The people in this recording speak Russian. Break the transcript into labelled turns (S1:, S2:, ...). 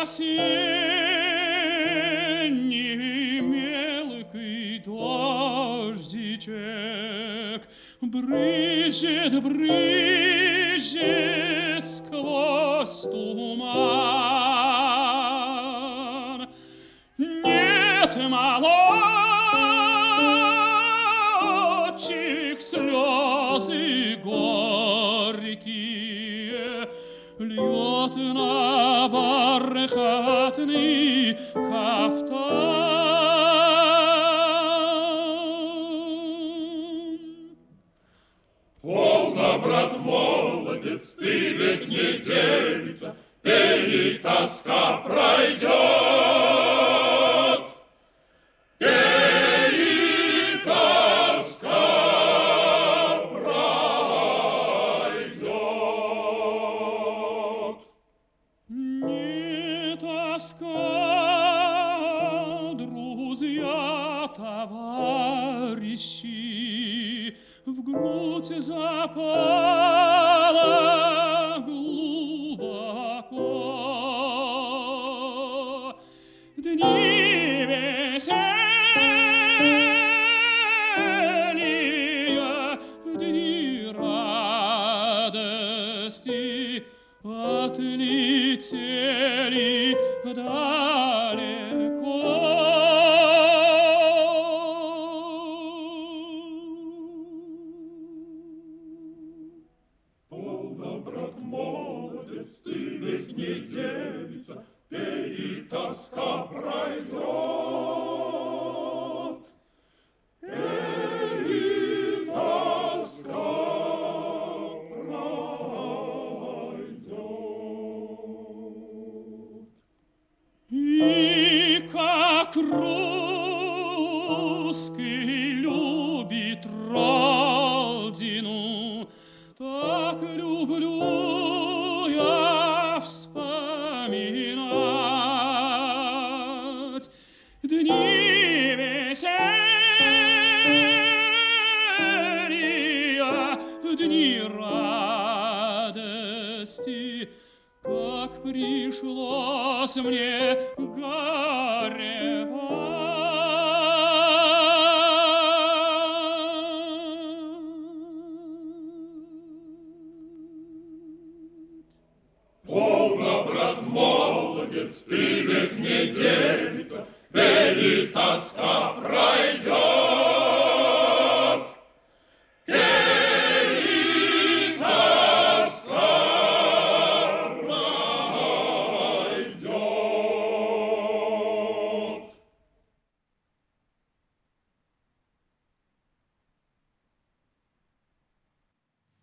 S1: осенний мелкий дождичек брызжет, брызжет сквозь туман. Нет, молодчик, слезы горькие льет на бархатный кафтан.
S2: Полно, брат, молодец, ты ведь не девица, пей, тоска пройдет. Пей, тоска пройдет.
S1: Не тоска, друзья, товарищи, в грудь запала глубоко. Дни веселья, дни радости отлетели далеко.
S2: Полно, брат, молодец, ты ведь не девица, пей, и тоска пройдет. Пей, и тоска пройдет.
S1: И как русский любит родину, так люблю я вспоминать дни веселья, дни радости, как пришлось мне горевать.
S2: Полно, брат, молодец, ты ведь не девица, пей, и тоска